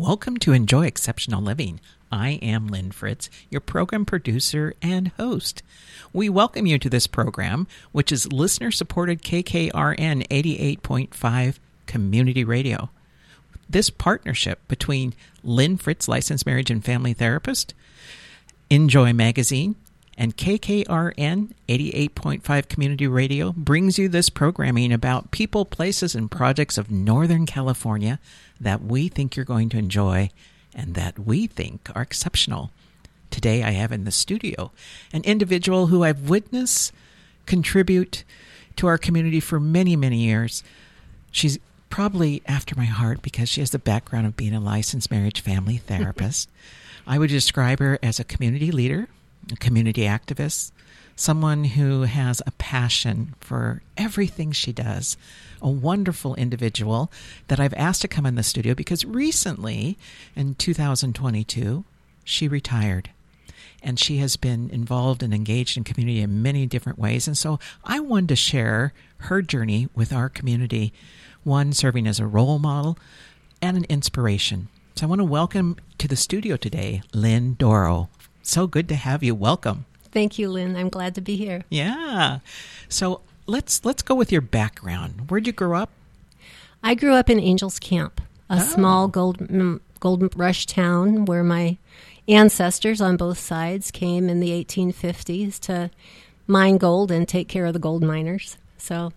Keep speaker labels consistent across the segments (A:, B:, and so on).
A: Welcome to Enjoy Exceptional Living. I am Lynn Fritz, your program producer and host. We welcome you to this program, which is listener-supported KKRN 88.5 Community Radio. This partnership between Lynn Fritz, licensed marriage and family therapist, Enjoy Magazine, and KKRN 88.5 Community Radio brings you this programming about people, places, and projects of Northern California that we think you're going to enjoy and that we think are exceptional. Today I have in the studio an individual who I've witnessed contribute to our community for many, many years. She's probably after my heart because she has the background of being a licensed marriage family therapist. I would describe her as a community leader, a community activist, someone who has a passion for everything she does, a wonderful individual that I've asked to come in the studio because recently, in 2022, she retired. And she has been involved and engaged in community in many different ways. And so I wanted to share her journey with our community, one serving as a role model and an inspiration. So I want to welcome to the studio today, Lynn Doro. So good to have you. Welcome.
B: Thank you, Lynn. I'm glad to be here.
A: Yeah. So let's go with your background. Where'd you grow up?
B: I grew up in Angels Camp, a small gold rush town where my ancestors on both sides came in the 1850s to mine gold and take care of the gold miners. So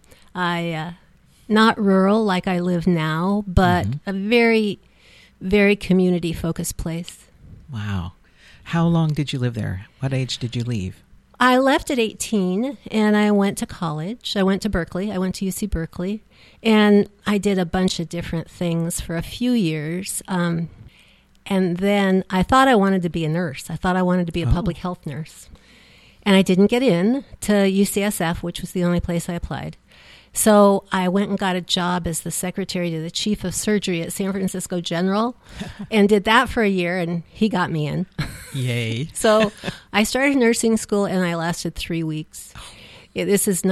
B: not rural like I live now, but a very, very community-focused place.
A: Wow. How long did you live there? What age did you leave?
B: I left at 18, and I went to college. I went to Berkeley. I went to UC Berkeley, and I did a bunch of different things for a few years. And then I thought I wanted to be a nurse. I thought I wanted to be a public health nurse. And I didn't get in to UCSF, which was the only place I applied. So I went and got a job as the secretary to the chief of surgery at San Francisco General and did that for a year, and he got me in.
A: Yay.
B: So I started nursing school, and I lasted 3 weeks. This is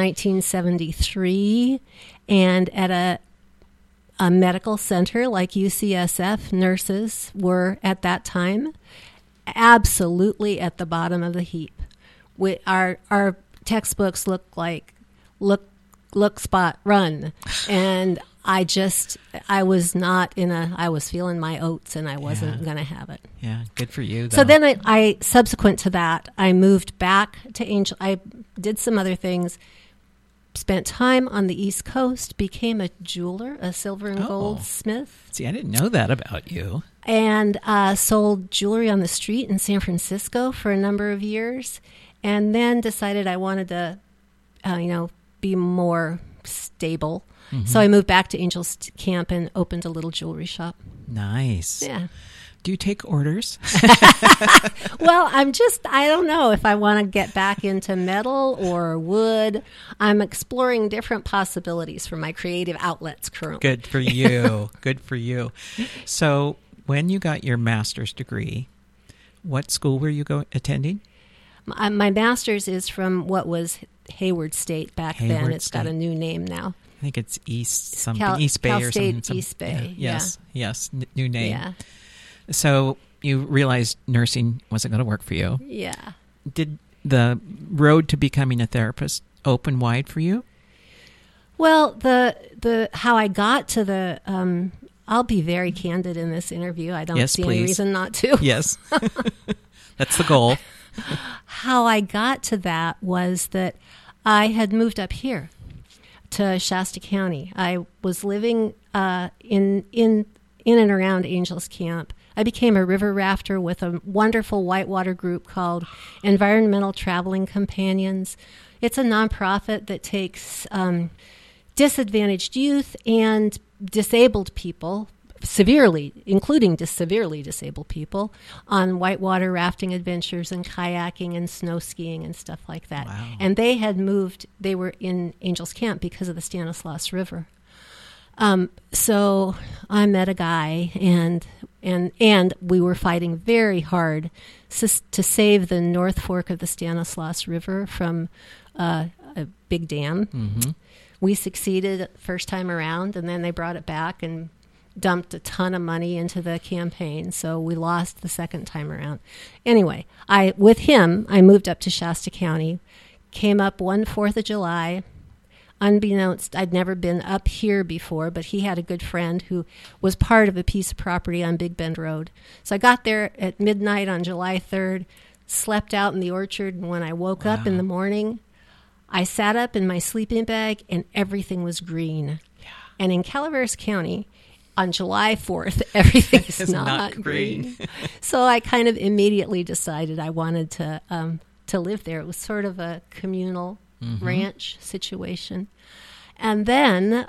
B: 1973, and at a medical center like UCSF, nurses were, at that time, absolutely at the bottom of the heap. Our textbooks look, spot, run. And I was feeling my oats, and I wasn't going to have it.
A: Yeah, good for you, though.
B: So then I subsequent to that, I moved back to Angel. I did some other things, spent time on the East Coast, became a jeweler, a silver and gold smith.
A: See, I didn't know that about you.
B: And sold jewelry on the street in San Francisco for a number of years, and then decided I wanted to, be more stable. Mm-hmm. So I moved back to Angels Camp and opened a little jewelry shop.
A: Nice.
B: Yeah.
A: Do you take orders?
B: Well, I don't know if I want to get back into metal or wood. I'm exploring different possibilities for my creative outlets currently.
A: Good for you. Good for you. So when you got your master's degree, what school were you attending?
B: My master's is from what was Hayward State back then. It's got a new name now.
A: I think it's East Bay
B: Cal
A: or
B: State,
A: something.
B: East Bay.
A: Yes, new name.
B: Yeah.
A: So you realized nursing wasn't going to work for you.
B: Yeah.
A: Did the road to becoming a therapist open wide for you?
B: Well, the how I got to the I'll be very candid in this interview. I don't see any reason not to.
A: Yes. That's the goal.
B: How I got to that was that I had moved up here to Shasta County. I was living in and around Angels Camp. I became a river rafter with a wonderful whitewater group called Environmental Traveling Companions. It's a nonprofit that takes disadvantaged youth and disabled people, including severely disabled people, on whitewater rafting adventures and kayaking and snow skiing and stuff like that.
A: Wow.
B: And they were in Angels Camp because of the Stanislaus River. So I met a guy, and we were fighting very hard to save the North Fork of the Stanislaus River from a big dam. Mm-hmm. We succeeded first time around, and then they brought it back and dumped a ton of money into the campaign, so we lost the second time around. Anyway, with him, I moved up to Shasta County, came up one 4th of July. Unbeknownst, I'd never been up here before, but he had a good friend who was part of a piece of property on Big Bend Road. So I got there at midnight on July 3rd, slept out in the orchard, and when I woke up in the morning, I sat up in my sleeping bag, and everything was green. Yeah. And in Calaveras County, on July 4th, everything is not green. So I kind of immediately decided I wanted to live there. It was sort of a communal ranch situation. And then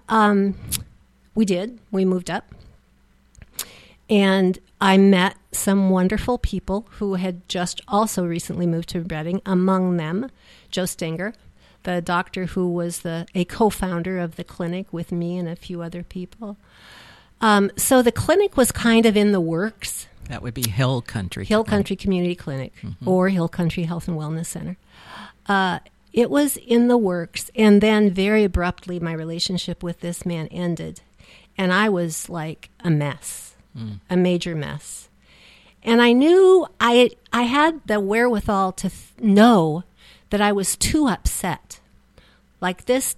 B: we moved up. And I met some wonderful people who had just also recently moved to Redding, among them Joe Stenger, the doctor who was a co-founder of the clinic with me and a few other people. So the clinic was kind of in the works.
A: That would be Hill Country.
B: Hill Country Community Clinic or Hill Country Health and Wellness Center. It was in the works, and then very abruptly my relationship with this man ended, and I was like a mess, a major mess. And I knew I had the wherewithal to know that I was too upset. Like the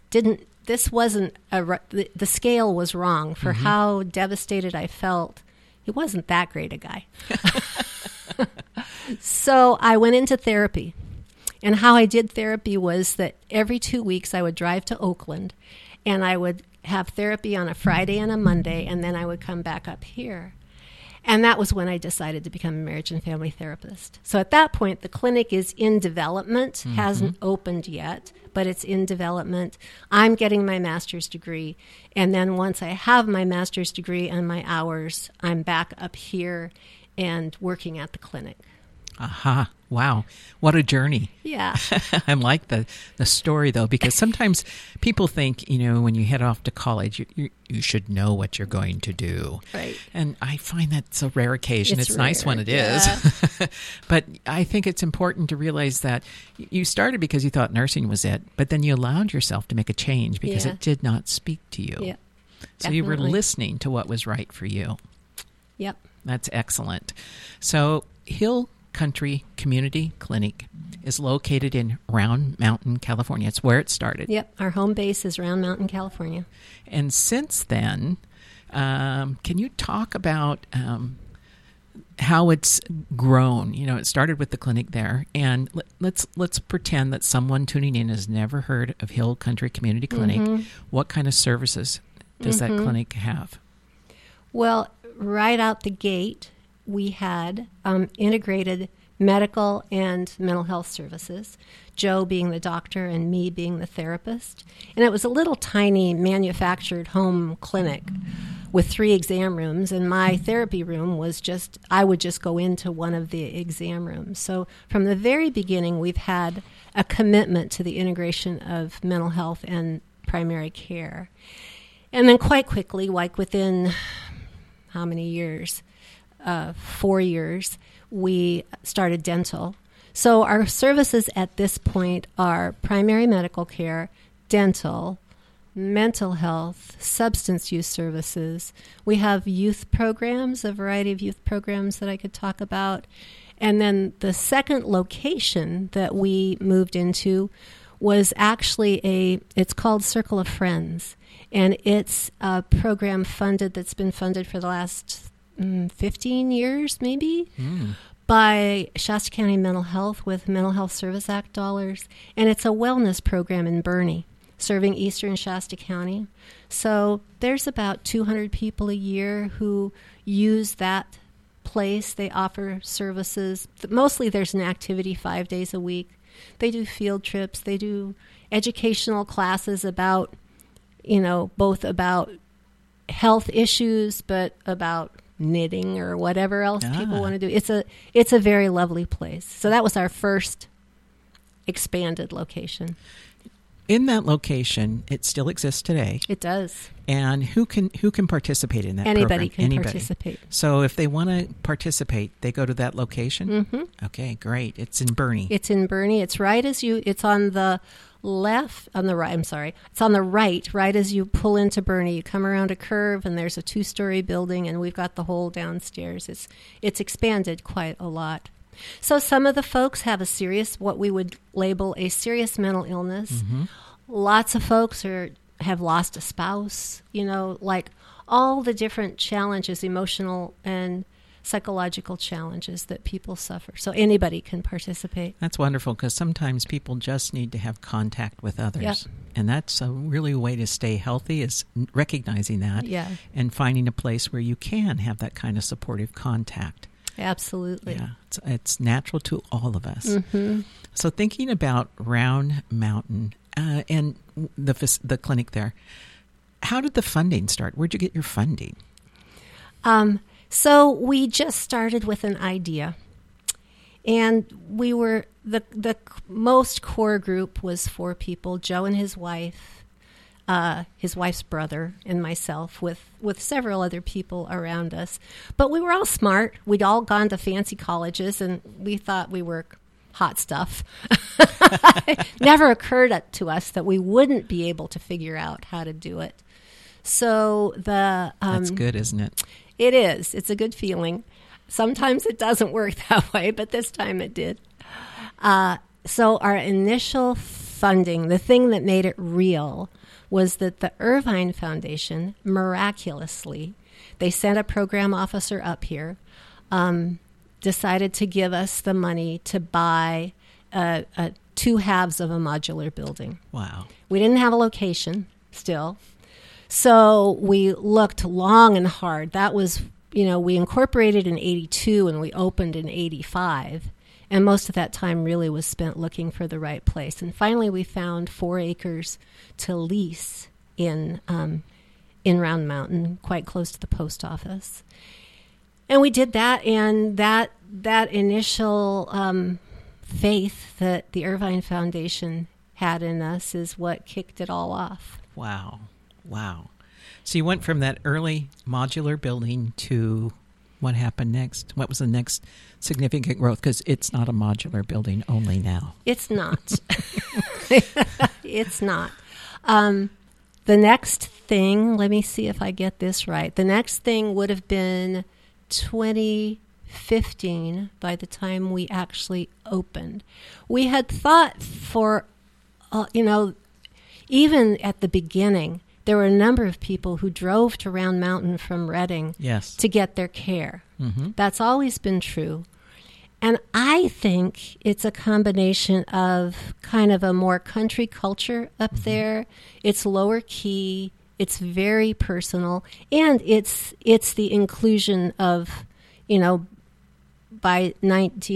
B: scale was wrong for how devastated I felt. He wasn't that great a guy. So I went into therapy. And how I did therapy was that every 2 weeks I would drive to Oakland, and I would have therapy on a Friday and a Monday, and then I would come back up here. And that was when I decided to become a marriage and family therapist. So at that point, the clinic is in development, hasn't opened yet, but it's in development. I'm getting my master's degree. And then once I have my master's degree and my hours, I'm back up here and working at the clinic.
A: Aha. Wow. What a journey.
B: Yeah.
A: I like the story, though, because sometimes people think, when you head off to college, you should know what you're going to do.
B: Right.
A: And I find that's a rare occasion. It's
B: rare.
A: Nice when it is. But I think it's important to realize that you started because you thought nursing was it, but then you allowed yourself to make a change because it did not speak to you.
B: Yeah.
A: So you were listening to what was right for you.
B: Yep.
A: That's excellent. So Hill Country Community Clinic is located in Round Mountain, California. It's where it started.
B: Yep. Our home base is Round Mountain, California.
A: And since then, can you talk about how it's grown? It started with the clinic there, and let's pretend that someone tuning in has never heard of Hill Country Community Clinic. What kind of services does that clinic have?
B: Well, right out the gate, we had integrated medical and mental health services, Joe being the doctor and me being the therapist. And it was a little tiny manufactured home clinic with 3 exam rooms, and my therapy room was I would just go into one of the exam rooms. So from the very beginning, we've had a commitment to the integration of mental health and primary care. And then quite quickly, like within how many years? 4 years, we started dental. So our services at this point are primary medical care, dental, mental health, substance use services. We have youth programs, a variety of youth programs that I could talk about. And then the second location that we moved into was actually it's called Circle of Friends. And it's a program that's been funded for the last 15 years, maybe, by Shasta County Mental Health with Mental Health Service Act dollars. And it's a wellness program in Bernie, serving eastern Shasta County. So there's about 200 people a year who use that place. They offer services. Mostly there's an activity 5 days a week. They do field trips. They do educational classes about, both about health issues, but about knitting or whatever else people want to do. It's a very lovely place. So that was our first expanded location.
A: In that location, it still exists today.
B: It does.
A: And who can participate in that
B: Anybody
A: program?
B: can participate.
A: So if they want to participate, they go to that location?
B: Mm-hmm.
A: Okay, great. It's in Boerne.
B: It's in Boerne. It's on the it's on the right as you pull into Boerne. You come around a curve and there's a 2-story building, and we've got the whole downstairs. It's expanded quite a lot. So some of the folks have what we would label a serious mental illness.
A: Mm-hmm.
B: Lots of folks have lost a spouse, like all the different challenges, emotional and psychological challenges that people suffer. So anybody can participate.
A: That's wonderful, because sometimes people just need to have contact with others.
B: Yep.
A: And that's a really way to stay healthy, is recognizing that and finding a place where you can have that kind of supportive contact.
B: Absolutely.
A: Yeah, it's natural to all of us.
B: Mm-hmm.
A: So thinking about Round Mountain and the clinic there, how did the funding start? Where'd you get your funding?
B: So we just started with an idea, and we were the most core group was 4 people: Joe and his wife's brother, and myself, with several other people around us. But we were all smart. We'd all gone to fancy colleges, and we thought we were hot stuff. It never occurred to us that we wouldn't be able to figure out how to do it. So
A: that's good, isn't it?
B: It is. It's a good feeling. Sometimes it doesn't work that way, but this time it did. So our initial funding, the thing that made it real, was that the Irvine Foundation, miraculously, they sent a program officer up here, decided to give us the money to buy 2 halves of a modular building.
A: Wow.
B: We didn't have a location still. So we looked long and hard. That was, we incorporated in 82 and we opened in 85. And most of that time really was spent looking for the right place. And finally we found 4 acres to lease in Round Mountain, quite close to the post office. And we did that, and that initial faith that the Irvine Foundation had in us is what kicked it all off.
A: Wow. So you went from that early modular building to what happened next? What was the next significant growth? Because it's not a modular building only now.
B: It's not. It's not. The next thing, let me see if I get this right. The next thing would have been 2015 by the time we actually opened. We had thought for, even at the beginning, there were a number of people who drove to Round Mountain from Redding to get their care. Mm-hmm. That's always been true. And I think it's a combination of kind of a more country culture up there. It's lower key. It's very personal. And it's the inclusion of, by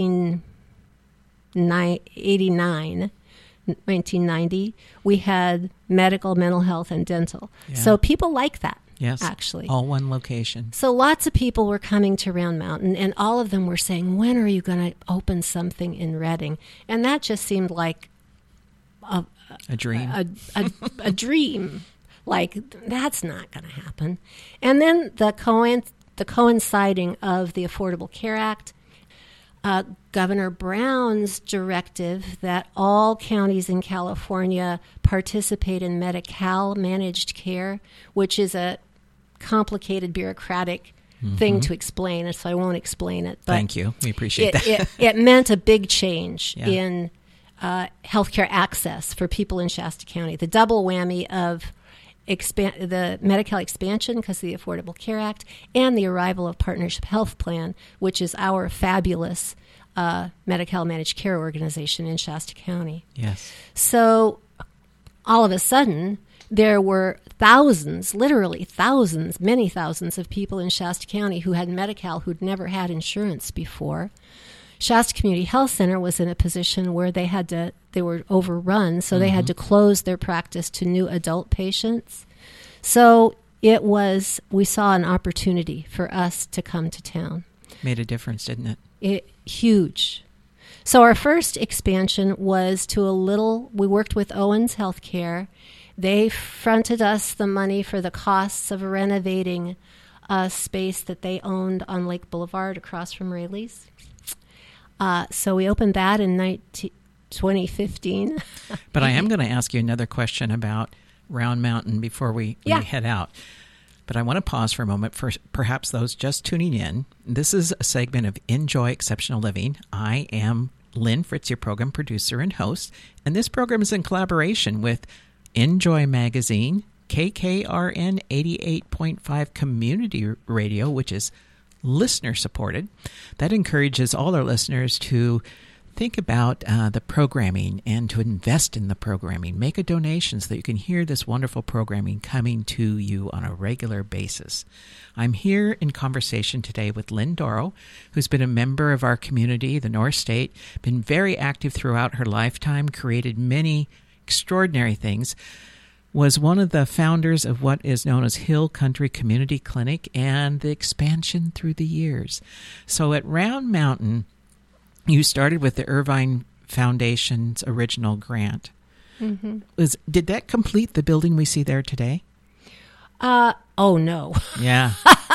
B: 1990, we had medical, mental health, and dental. Yeah. So people like that, actually.
A: All one location.
B: So lots of people were coming to Round Mountain, and all of them were saying, when are you going to open something in Redding? And that just seemed like
A: a dream.
B: A dream. Like, that's not going to happen. And then the coinciding of the Affordable Care Act, Governor Brown's directive that all counties in California participate in Medi-Cal managed care, which is a complicated bureaucratic thing to explain, and so I won't explain it. But
A: thank you. We appreciate that.
B: It meant a big change in healthcare access for people in Shasta County. The double whammy of the Medi-Cal expansion because of the Affordable Care Act and the arrival of Partnership Health Plan, which is our fabulous Medi-Cal managed care organization in Shasta County.
A: Yes.
B: So all of a sudden, there were thousands, literally thousands, many thousands of people in Shasta County who had Medi-Cal who'd never had insurance before. Shasta Community Health Center was in a position where they were overrun, so they had to close their practice to new adult patients. So we saw an opportunity for us to come to town.
A: Made a difference, didn't it?
B: Huge. So our first expansion was we worked with Owens Healthcare. They fronted us the money for the costs of renovating a space that they owned on Lake Boulevard across from Rayleigh's. So we opened that in 2015.
A: But I am going to ask you another question about Round Mountain before we head out. But I want to pause for a moment for perhaps those just tuning in. This is a segment of Enjoy Exceptional Living. I am Lynn Fritz, your program producer and host, and this program is in collaboration with Enjoy Magazine, KKRN 88.5 Community Radio, which is listener-supported. That encourages all our listeners to think about the programming and to invest in the programming. Make a donation so that you can hear this wonderful programming coming to you on a regular basis. I'm here in conversation today with Lynn Dorough, who's been a member of our community, the North State, been very active throughout her lifetime, created many extraordinary things, was one of the founders of what is known as Hill Country Community Clinic and the expansion through the years. So at Round Mountain, you started with the Irvine Foundation's original grant. Mm-hmm. Did that complete the building we see there today?
B: Oh, no.
A: Yeah.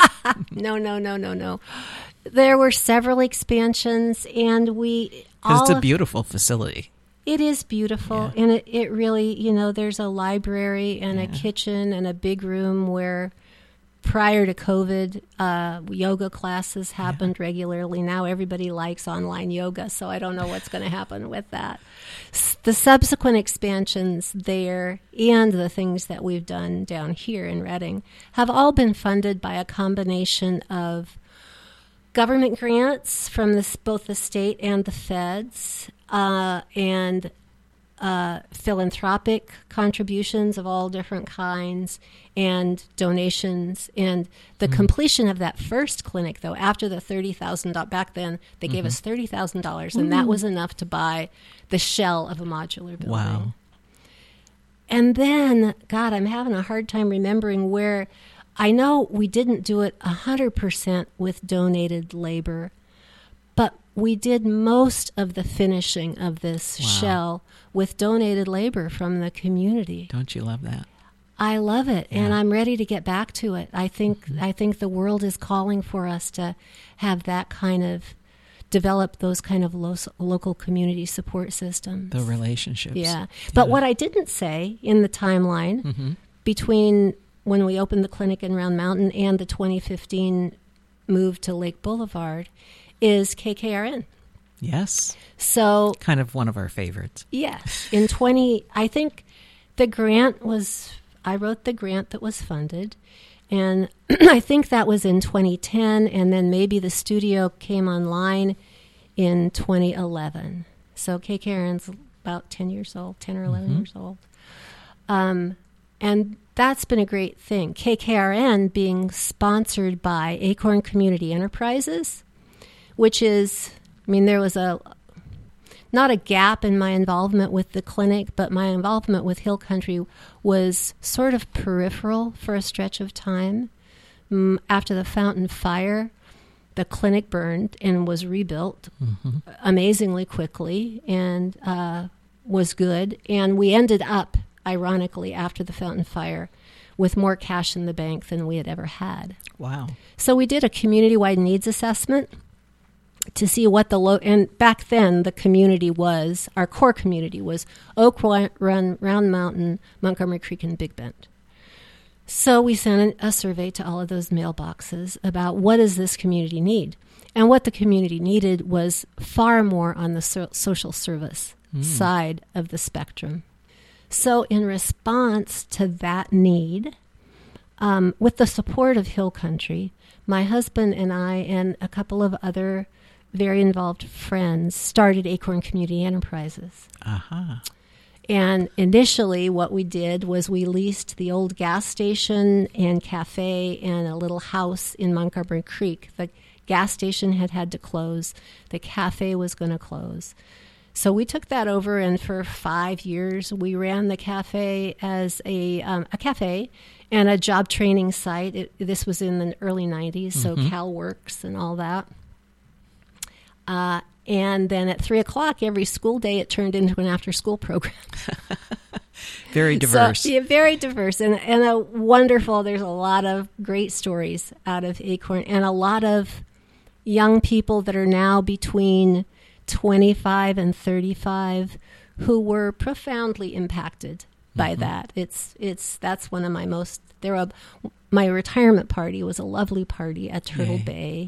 B: No. There were several expansions, and
A: it's a beautiful facility.
B: It is beautiful, and it really, there's a library and a kitchen and a big room where prior to COVID, yoga classes happened regularly. Now everybody likes online yoga, so I don't know what's going to happen with that. The subsequent expansions there and the things that we've done down here in Redding have all been funded by a combination of government grants from both the state and the feds, and philanthropic contributions of all different kinds, and donations. And the completion of that first clinic, though, after the $30,000, back then they gave us $30,000, and that was enough to buy the shell of a modular building.
A: Wow.
B: And then, God, I'm having a hard time remembering where. I know we didn't do it 100% with donated labor, but we did most of the finishing of this shell with donated labor from the community.
A: Don't you love that?
B: I love it, and I'm ready to get back to it. I think the world is calling for us to have that kind of develop those kind of local community support systems.
A: The relationships.
B: Yeah. But what I didn't say in the timeline between when we opened the clinic in Round Mountain and the 2015 move to Lake Boulevard is KKRN.
A: Yes.
B: So
A: kind of one of our favorites.
B: Yes. I think I wrote the grant that was funded, and I think that was in 2010, and then maybe the studio came online in 2011. So KKRN's about 10 or 11 years old. And that's been a great thing. KKRN being sponsored by Acorn Community Enterprises, which is, there was not a gap in my involvement with the clinic, but my involvement with Hill Country was sort of peripheral for a stretch of time. After the Fountain Fire, the clinic burned and was rebuilt amazingly quickly and was good. And we ended up, ironically, after the Fountain Fire, with more cash in the bank than we had ever had.
A: Wow. So
B: we did a community-wide needs assessment to see what and back then the community was, our core community was Oak Run, Round Mountain, Montgomery Creek, and Big Bend. So we sent a survey to all of those mailboxes about what does this community need? And what the community needed was far more on the social service side of the spectrum. So in response to that need, with the support of Hill Country, my husband and I and a couple of other very involved friends started Acorn Community Enterprises. And initially what we did was we leased the old gas station and cafe and a little house in Montgomery Creek. The gas station had to close. The cafe was going to close. So we took that over, and for 5 years we ran the cafe as a cafe and a job training site. This was in the early 90s, so CalWorks and all that. And then at 3:00 every school day, it turned into an after-school program.
A: Very diverse.
B: So, yeah, very diverse and a wonderful. There's a lot of great stories out of Acorn, and a lot of young people that are now between 25 and 35 who were profoundly impacted by that. That's one of my most. My retirement party was a lovely party at Turtle Bay.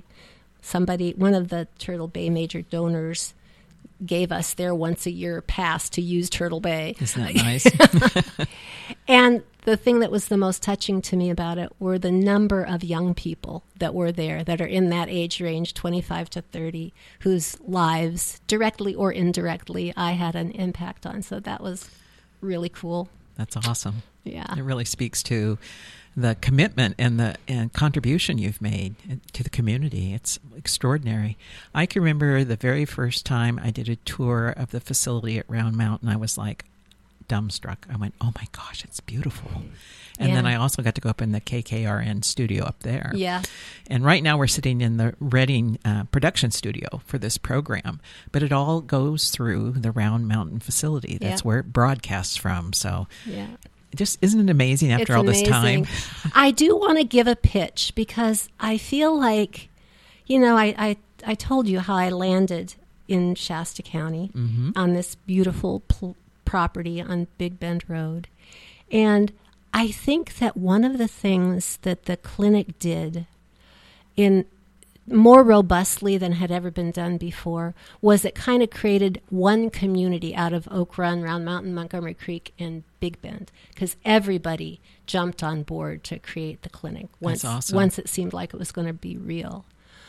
B: One of the Turtle Bay major donors gave us their once-a-year pass to use Turtle Bay.
A: Isn't that nice?
B: And the thing that was the most touching to me about it were the number of young people that were there that are in that age range, 25 to 30, whose lives, directly or indirectly, I had an impact on. So that was really cool.
A: That's awesome.
B: Yeah.
A: It really speaks to the commitment and contribution you've made to the community. It's extraordinary. I can remember the very first time I did a tour of the facility at Round Mountain, I was like dumbstruck. I went, oh my gosh, it's beautiful. And then I also got to go up in the KKRN studio up there.
B: Yeah.
A: And right now we're sitting in the Redding production studio for this program, but it all goes through the Round Mountain facility. That's where it broadcasts from. So just isn't it amazing after all this time?
B: I do want to give a pitch because I feel like, I told you how I landed in Shasta County on this beautiful property on Big Bend Road. And I think that one of the things that the clinic did in more robustly than had ever been done before was it kind of created one community out of Oak Run, Round Mountain, Montgomery Creek, and Big Bend, because everybody jumped on board to create the clinic once it seemed like it was going to be real.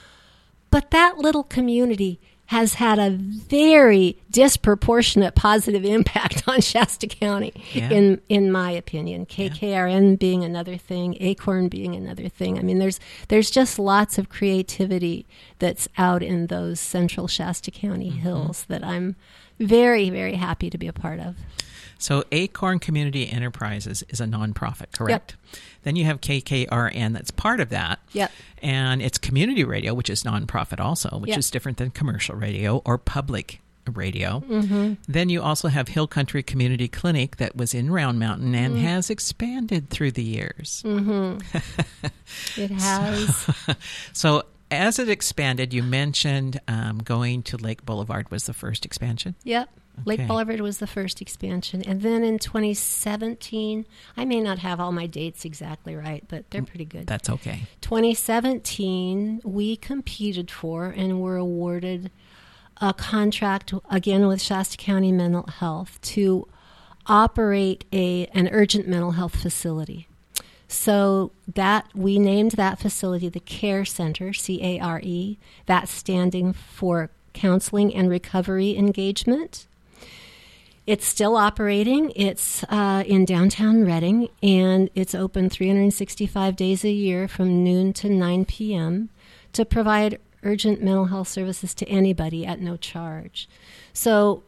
B: But that little community has had a very disproportionate positive impact on Shasta County, in my opinion. KKRN being another thing, Acorn being another thing. I mean, there's just lots of creativity that's out in those central Shasta County hills that I'm very, very happy to be a part of.
A: So Acorn Community Enterprises is a nonprofit, correct? Yep. Then you have KKRN that's part of that.
B: Yep.
A: And it's community radio, which is nonprofit also, which is different than commercial radio or public radio. Mm-hmm. Then you also have Hill Country Community Clinic that was in Round Mountain and has expanded through the years.
B: Mm-hmm. It has.
A: So as it expanded, you mentioned going to Lake Boulevard was the first expansion?
B: Yep. Lake Boulevard was the first expansion. And then in 2017, I may not have all my dates exactly right, but they're pretty good.
A: That's okay.
B: 2017, we competed for and were awarded a contract, again with Shasta County Mental Health, to operate an urgent mental health facility. So that we named that facility the Care Center, CARE, that's standing for Counseling and Recovery Engagement. It's still operating. It's in downtown Redding, and it's open 365 days a year from noon to 9 p.m. to provide urgent mental health services to anybody at no charge. So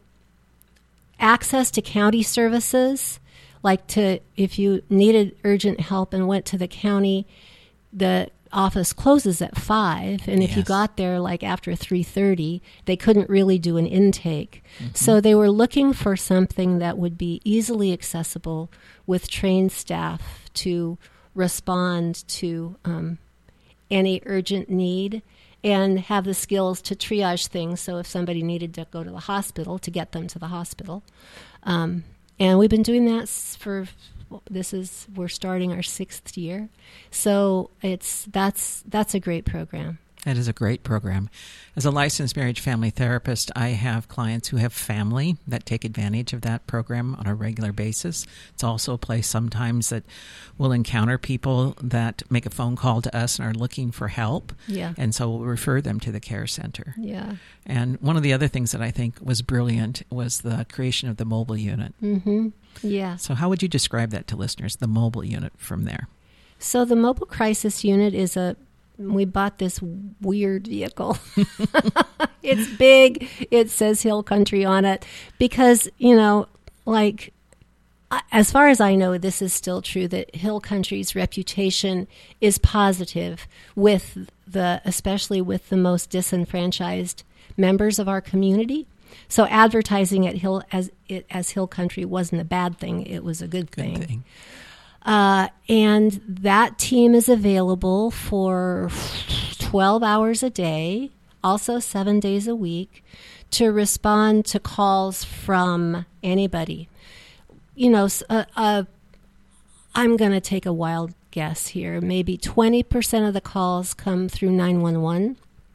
B: access to county services, if you needed urgent help and went to the county, the office closes at 5, and if you got there after 3:30, they couldn't really do an intake. Mm-hmm. So they were looking for something that would be easily accessible with trained staff to respond to any urgent need and have the skills to triage things. So if somebody needed to go to the hospital, to get them to the hospital. And we've been doing that we're starting our 6th year. So that's a great program.
A: That is a great program. As a licensed marriage family therapist, I have clients who have family that take advantage of that program on a regular basis. It's also a place sometimes that we'll encounter people that make a phone call to us and are looking for help.
B: Yeah.
A: And so we'll refer them to the Care Center.
B: Yeah.
A: And one of the other things that I think was brilliant was the creation of the mobile unit.
B: Mm-hmm. Yeah.
A: So how would you describe that to listeners, the mobile unit from there?
B: So the mobile crisis unit is we bought this weird vehicle. It's big. It says Hill Country on it because, as far as I know, this is still true, that Hill Country's reputation is positive especially with the most disenfranchised members of our community. So advertising at Hill as Hill Country wasn't a bad thing. It was a good thing. And that team is available for 12 hours a day, also 7 days a week, to respond to calls from anybody. You know, I'm going to take a wild guess here. Maybe 20% of the calls come through 911.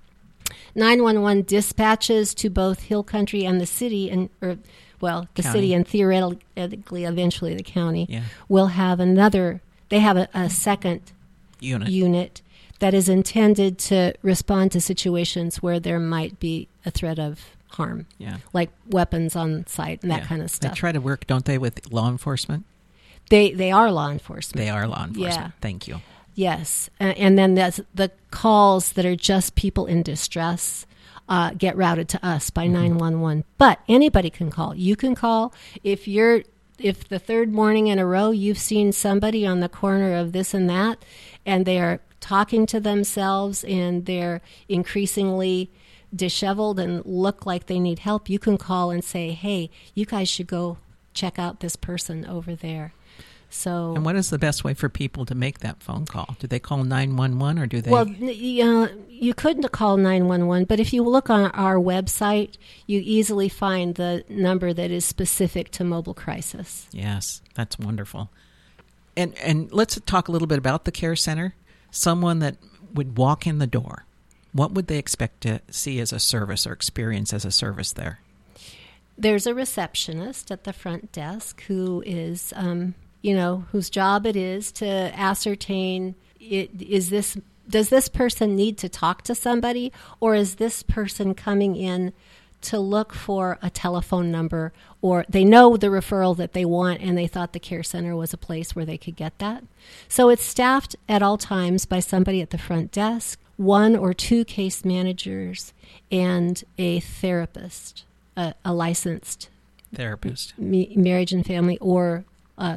B: 911 dispatches to both Hill Country and the city, the county. City and theoretically eventually the county will have they have a second unit that is intended to respond to situations where there might be a threat of harm, like weapons on site and that kind of stuff.
A: They try to work, don't they, with law enforcement?
B: They are law enforcement.
A: They are law enforcement.
B: Yeah.
A: Thank you.
B: Yes. And then there's the calls that are just people in distress get routed to us by 911. But anybody can call. You can call if the third morning in a row you've seen somebody on the corner of this and that, and they are talking to themselves and they're increasingly disheveled and look like they need help, you can call and say, hey, you guys should go check out this person over there. So,
A: and what is the best way for people to make that phone call? Do they call 911 or do they?
B: Well, you couldn't call 911, but if you look on our website, you easily find the number that is specific to mobile crisis.
A: Yes, that's wonderful. And let's talk a little bit about the care center. Someone that would walk in the door, what would they expect to see as a service or experience as a service there?
B: There's a receptionist at the front desk who is, whose job it is to ascertain, does this person need to talk to somebody, or is this person coming in to look for a telephone number, or they know the referral that they want and they thought the care center was a place where they could get that. So it's staffed at all times by somebody at the front desk, 1 or 2 case managers, and a therapist, a licensed
A: therapist,
B: marriage and family, or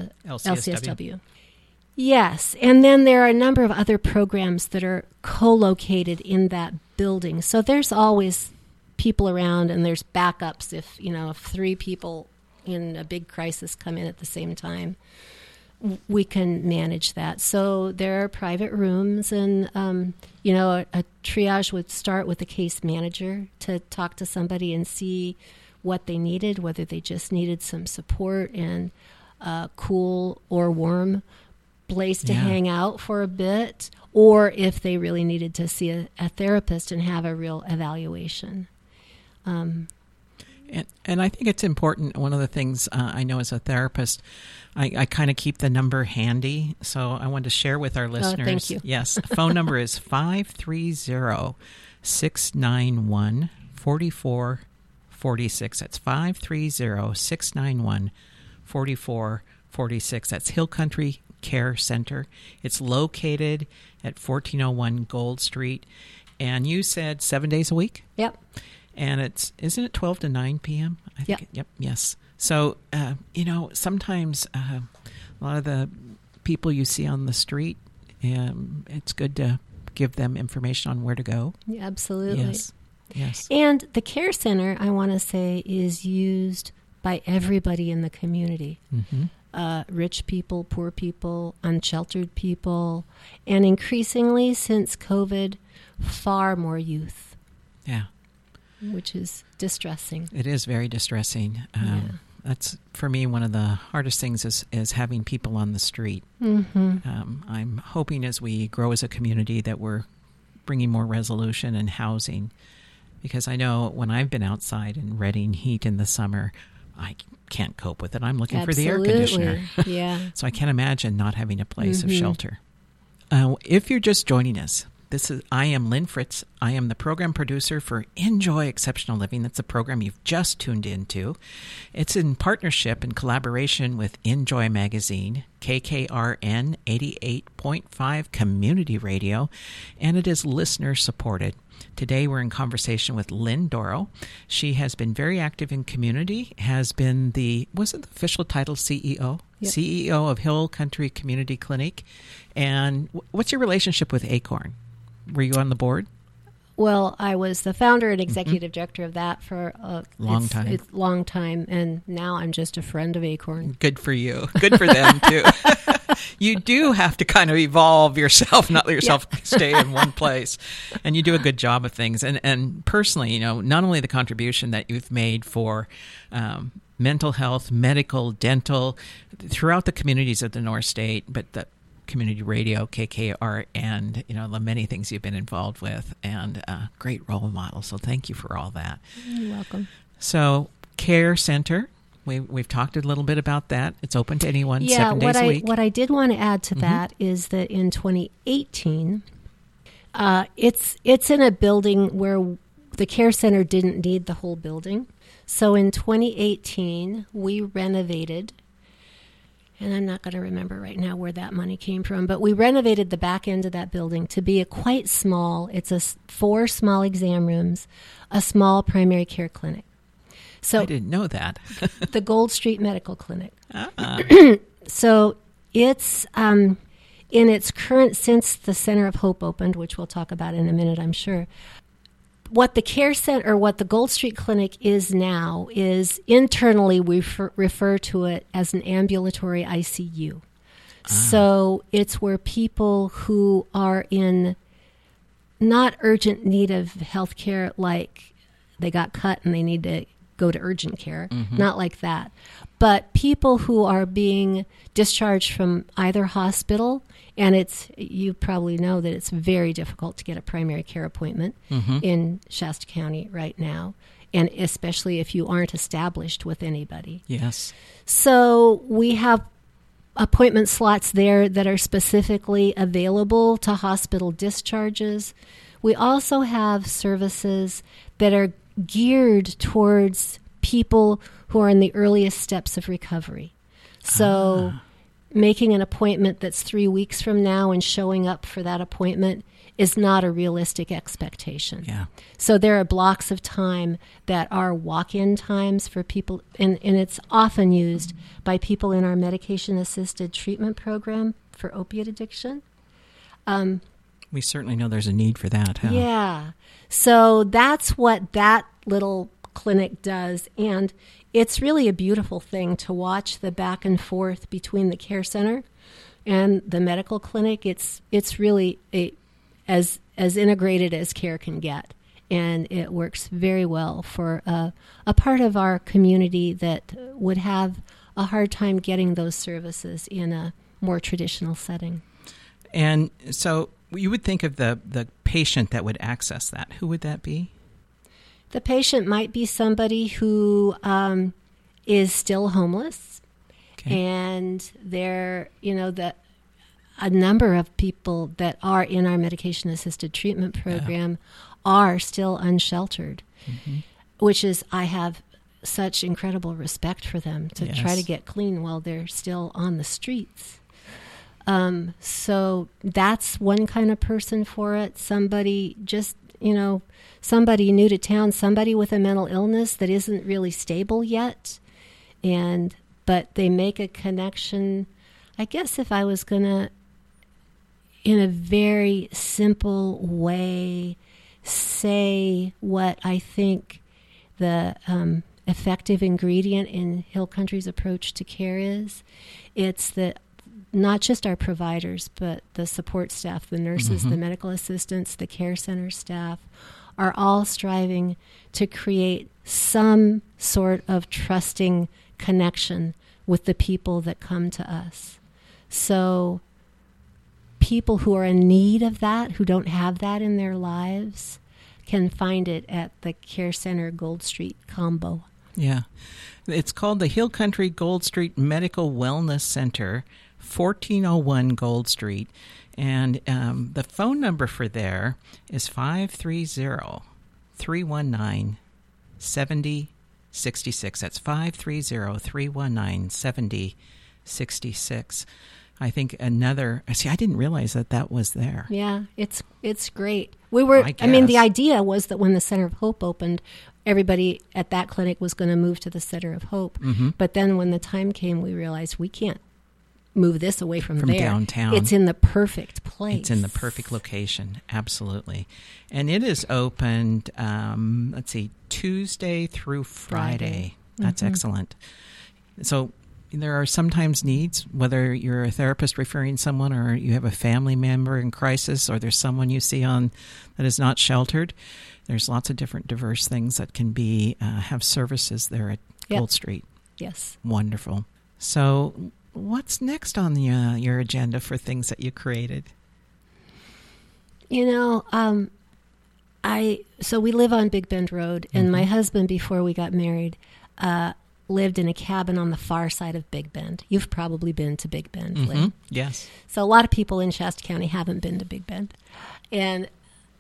A: LCSW.
B: Yes, and then there are a number of other programs that are co-located in that building. So there's always people around, and there's backups if 3 people in a big crisis come in at the same time. We can manage that. So there are private rooms, and a triage would start with a case manager to talk to somebody and see what they needed, whether they just needed some support and cool or warm place to hang out for a bit, or if they really needed to see a therapist and have a real evaluation.
A: And I think it's important. One of the things I know as a therapist, I kind of keep the number handy. So I wanted to share with our listeners.
B: Thank you.
A: Yes. Phone number is 530-691-4446. That's 530-691-4446. That's Hill Country Care Center. It's located at 1401 Gold Street. And you said 7 days a week?
B: Yep.
A: And isn't it 12 to 9 p.m.? I think.
B: Yep.
A: Yep. Yes. So, sometimes a lot of the people you see on the street, it's good to give them information on where to go.
B: Yeah, absolutely.
A: Yes.
B: And the care center, I want to say, is used by everybody in the community.
A: Mm-hmm.
B: Rich people, poor people, unsheltered people, and increasingly since COVID, far more youth.
A: Yeah.
B: Which is distressing.
A: It is very distressing. That's, for me, one of the hardest things is having people on the street.
B: Mm-hmm.
A: I'm hoping as we grow as a community that we're bringing more resolution and housing, because I know when I've been outside in Redding heat in the summer, I can't cope with it. I'm looking for the air conditioner.
B: Yeah.
A: So I can't imagine not having a place of shelter. If you're just joining us, I am Lynn Fritz. I am the program producer for Enjoy Exceptional Living. That's a program you've just tuned into. It's in partnership and collaboration with Enjoy Magazine, KKRN 88.5 Community Radio, and it is listener supported. Today we're in conversation with Lynn Dorough. She has been very active in community, has been wasn't the official title CEO? Yep. CEO of Hill Country Community Clinic. And what's your relationship with Acorn? Were you on the board?
B: Well, I was the founder and executive director of that for a long time, and now I'm just a friend of Acorn.
A: Good for you. Good for them, too. You do have to kind of evolve yourself, not let yourself stay in one place. And you do a good job of things. And personally, not only the contribution that you've made for mental health, medical, dental, throughout the communities of the North State, but the community radio, KKR, and the many things you've been involved with, and a great role model. So thank you for all that.
B: You're welcome.
A: So Care Center, we've talked a little bit about that. It's open to anyone 7 days a week.
B: What I did want to add to that is that in 2018, it's in a building where the Care Center didn't need the whole building. So in 2018, we renovated. And I'm not going to remember right now where that money came from, but we renovated the back end of that building to be quite small. It's 4 small exam rooms, a small primary care clinic. So
A: I didn't know that.
B: The Gold Street Medical Clinic. So it's in its current, since the Center of Hope opened, which we'll talk about in a minute, I'm sure. What the Care Center, or what the Gold Street Clinic is now, is internally we refer to it as an ambulatory ICU. So it's where people who are in not urgent need of health care, like they got cut and they need to go to urgent care, not like that, but people who are being discharged from either hospital. And you probably know that it's very difficult to get a primary care appointment in Shasta County right now, and especially if you aren't established with anybody.
A: Yes.
B: So we have appointment slots there that are specifically available to hospital discharges. We also have services that are geared towards people who are in the earliest steps of recovery. So making an appointment that's 3 weeks from now and showing up for that appointment is not a realistic expectation.
A: Yeah.
B: So there are blocks of time that are walk-in times for people, and it's often used by people in our medication-assisted treatment program for opiate addiction.
A: We certainly know there's a need for that. Huh?
B: Yeah. So that's what that little clinic does, and it's really a beautiful thing to watch the back and forth between the Care Center and the medical clinic. It's really as integrated as care can get, and it works very well for a part of our community that would have a hard time getting those services in a more traditional setting.
A: And so you would think of the patient that would access that. Who would that be?
B: The patient might be somebody who is still homeless, and they're, a number of people that are in our medication-assisted treatment program are still unsheltered, which is, I have such incredible respect for them to try to get clean while they're still on the streets. So that's one kind of person for it. Somebody just, somebody new to town, somebody with a mental illness that isn't really stable yet, but they make a connection. I guess if I was going to, in a very simple way, say what I think the effective ingredient in Hill Country's approach to care is, it's that not just our providers, but the support staff, the nurses, the medical assistants, the care center staff, are all striving to create some sort of trusting connection with the people that come to us. So people who are in need of that, who don't have that in their lives, can find it at the Care Center Gold Street combo.
A: Yeah. It's called the Hill Country Gold Street Medical Wellness Center, 1401 Gold Street. And the phone number for there is 530-319-7066. That's 530-319-7066. I think I didn't realize that was there.
B: Yeah, it's great. The idea was that when the Center of Hope opened, everybody at that clinic was going to move to the Center of Hope. But then when the time came, we realized we can't move this away from there.
A: Downtown.
B: It's in the perfect place.
A: It's in the perfect location. Absolutely. And it is opened, Tuesday through Friday. That's excellent. So there are sometimes needs, whether you're a therapist referring someone or you have a family member in crisis or there's someone you see on that is not sheltered. There's lots of different diverse things that can be have services there at Gold Street.
B: Yes.
A: Wonderful. So what's next on your agenda for things that you created?
B: So we live on Big Bend Road, and my husband, before we got married, lived in a cabin on the far side of Big Bend. You've probably been to Big Bend, Lynn.
A: Yes.
B: So a lot of people in Shasta County haven't been to Big Bend. And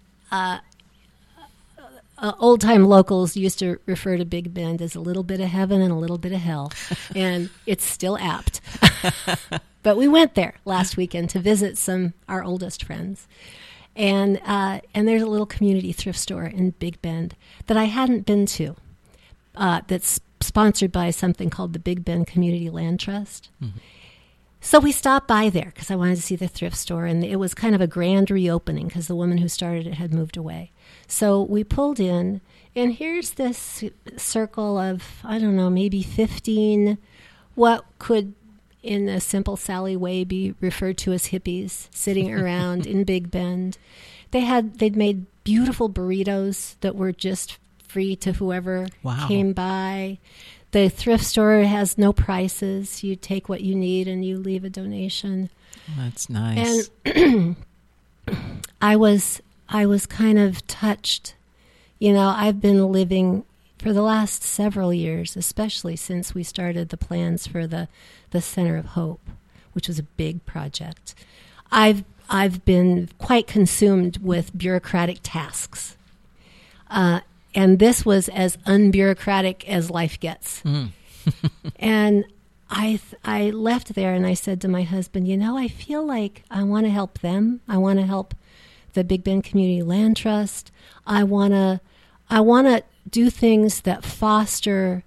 B: old-time locals used to refer to Big Bend as a little bit of heaven and a little bit of hell. And it's still apt. But we went there last weekend to visit our oldest friends. And there's a little community thrift store in Big Bend that I hadn't been to, that's sponsored by something called the Big Bend Community Land Trust. Mm-hmm. So we stopped by there because I wanted to see the thrift store, and it was kind of a grand reopening because the woman who started it had moved away. So we pulled in, and here's this circle of, I don't know, maybe 15, what could, in a simple Sally way, be referred to as hippies sitting around in Big Bend. They'd made beautiful burritos that were just free to whoever came by. The thrift store has no prices. You take what you need and you leave a donation.
A: That's nice.
B: And I was kind of touched. I've been living for the last several years, especially since we started the plans for the Center of Hope, which was a big project. I've been quite consumed with bureaucratic tasks. And this was as unbureaucratic as life gets. Mm. And I left there and I said to my husband, I feel like I want to help them. I want to help the Big Bend Community Land Trust. I want to do things that foster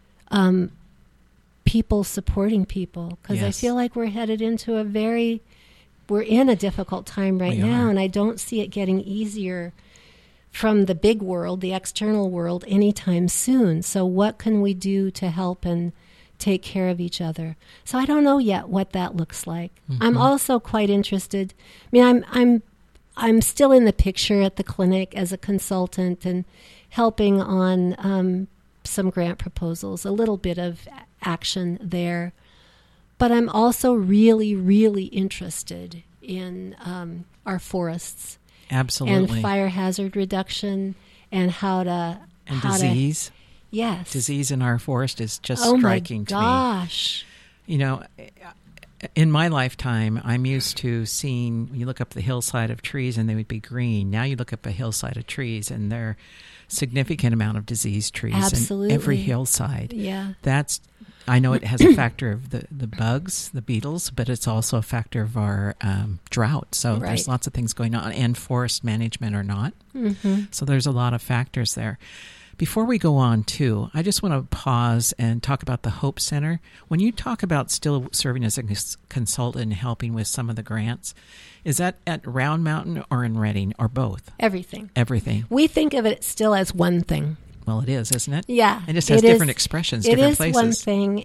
B: people supporting people, because I feel like we're headed into we're in a difficult time right now, and I don't see it getting easier from the big world, the external world, anytime soon. So what can we do to help and take care of each other? So I don't know yet what that looks like. Mm-hmm. I'm also quite interested. I'm still in the picture at the clinic as a consultant and helping on some grant proposals, a little bit of action there. But I'm also really, really interested in our forests.
A: Absolutely.
B: And fire hazard reduction and
A: disease.
B: Yes.
A: Disease in our forest is just striking to me.
B: Oh, my gosh.
A: In my lifetime, I'm used to seeing, you look up the hillside of trees and they would be green. Now you look up a hillside of trees and there are significant amount of diseased trees.
B: Absolutely.
A: In every hillside.
B: Yeah.
A: I know it has a factor of the bugs, the beetles, but it's also a factor of our drought. So there's lots of things going on, and forest management or not. Mm-hmm. So there's a lot of factors there. Before we go on, too, I just want to pause and talk about the Hope Center. When you talk about still serving as a consultant and helping with some of the grants, is that at Round Mountain or in Redding or both?
B: Everything.
A: Everything.
B: We think of it still as one thing.
A: Well, it is, isn't it?
B: Yeah.
A: It just has different expressions, different places.
B: It is one thing.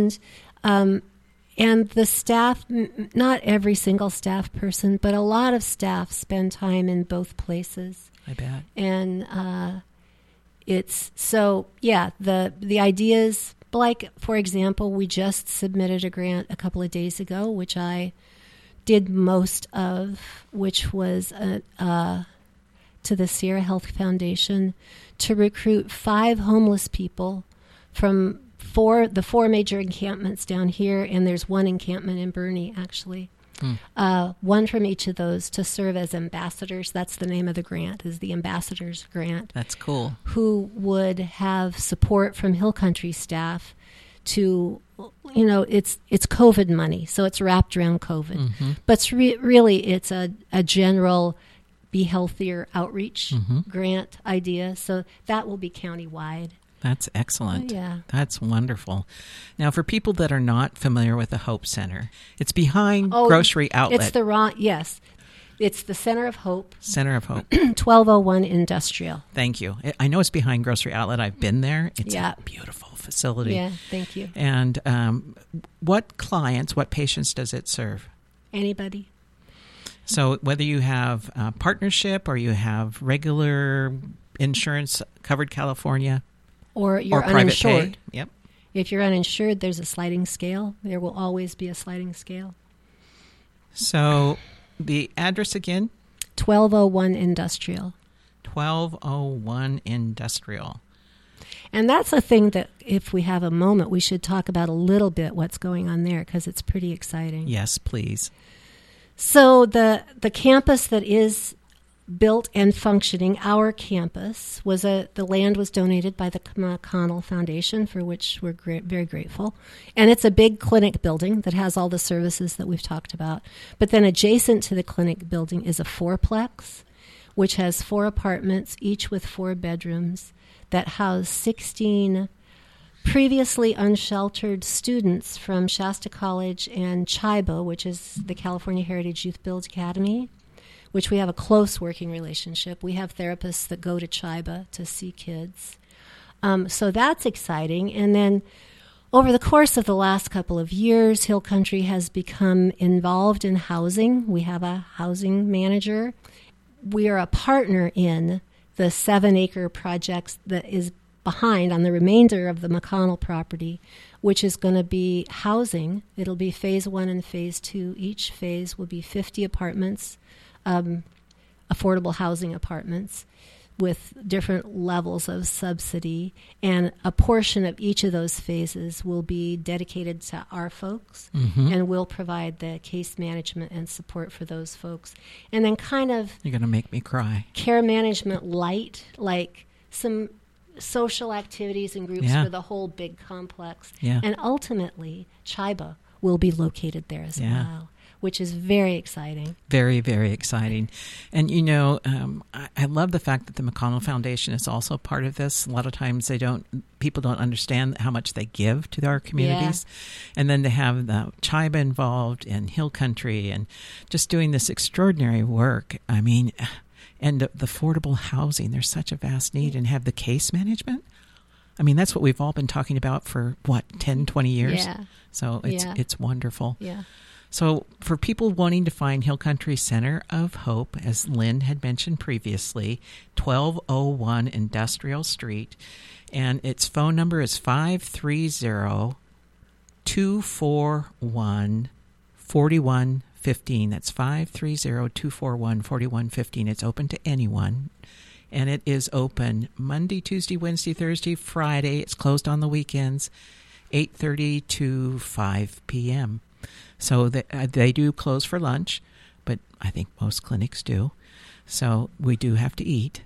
B: And the staff, not every single staff person, but a lot of staff spend time in both places.
A: I bet.
B: And it's so, the ideas, like, for example, we just submitted a grant a couple of days ago, which I did most of, which was to the Sierra Health Foundation to recruit 5 homeless people from the 4 major encampments down here, and there's 1 encampment in Boerne, actually. One from each of those to serve as ambassadors. That's the name of the grant, is the Ambassadors Grant.
A: That's cool.
B: Who would have support from Hill Country staff to, it's COVID money, so it's wrapped around COVID. Mm-hmm. But really, it's a general Be Healthier outreach grant idea. So that will be countywide.
A: That's excellent.
B: Oh, yeah.
A: That's wonderful. Now, for people that are not familiar with the Hope Center, it's behind Grocery Outlet.
B: It's the wrong, yes. It's the Center of Hope.
A: Center of Hope.
B: 1201 Industrial.
A: Thank you. I know it's behind Grocery Outlet. I've been there. It's
B: Yeah.
A: a beautiful facility.
B: Yeah, thank you.
A: And what clients, what patients does it serve?
B: Anybody?
A: So whether you have a partnership or you have regular insurance covered California
B: Or you're
A: or private
B: uninsured.
A: pay. Yep.
B: If you're uninsured, there's a sliding scale. There will always be a sliding scale.
A: So the address again?
B: 1201 Industrial.
A: 1201 Industrial.
B: And that's a thing that, if we have a moment, we should talk about a little bit what's going on there, because it's pretty exciting.
A: Yes, please.
B: So the campus that is built and functioning, our campus, the land was donated by the McConnell Foundation, for which we're very grateful. And it's a big clinic building that has all the services that we've talked about. But then adjacent to the clinic building is a fourplex, which has 4 apartments, each with 4 bedrooms, that house 16 previously unsheltered students from Shasta College and CHIBA, which is the California Heritage Youth Build Academy, which we have a close working relationship. We have therapists that go to CHIBA to see kids. So that's exciting. And then over the course of the last couple of years, Hill Country has become involved in housing. We have a housing manager. We are a partner in the 7-acre projects that is behind on the remainder of the McConnell property, which is going to be housing. It'll be phase 1 and phase 2. Each phase will be 50 apartments, affordable housing apartments with different levels of subsidy, and a portion of each of those phases will be dedicated to our folks, and we'll provide the case management and support for those folks. And then kind of
A: You're going to make me cry.
B: care management light, like some social activities and groups for the whole big complex.
A: Yeah.
B: And ultimately, CHIBA will be located there as well, which is very exciting.
A: Very, very exciting. And, you know, I love the fact that the McConnell Foundation is also part of this. A lot of times people don't understand how much they give to our communities. Yeah. And then to have the CHIBA involved and Hill Country and just doing this extraordinary work. I mean, and the affordable housing, there's such a vast need, and have the case management. I mean, that's what we've all been talking about for, 10, 20 years?
B: Yeah.
A: So it's wonderful.
B: Yeah.
A: So for people wanting to find Hill Country Center of Hope, as Lynn had mentioned previously, 1201 Industrial Street, and its phone number is 530-241-4115. That's 530-241-4115. It's open to anyone. And it is open Monday, Tuesday, Wednesday, Thursday, Friday. It's closed on the weekends, 8:30 to 5 p.m. So they do close for lunch, but I think most clinics do. So we do have to eat.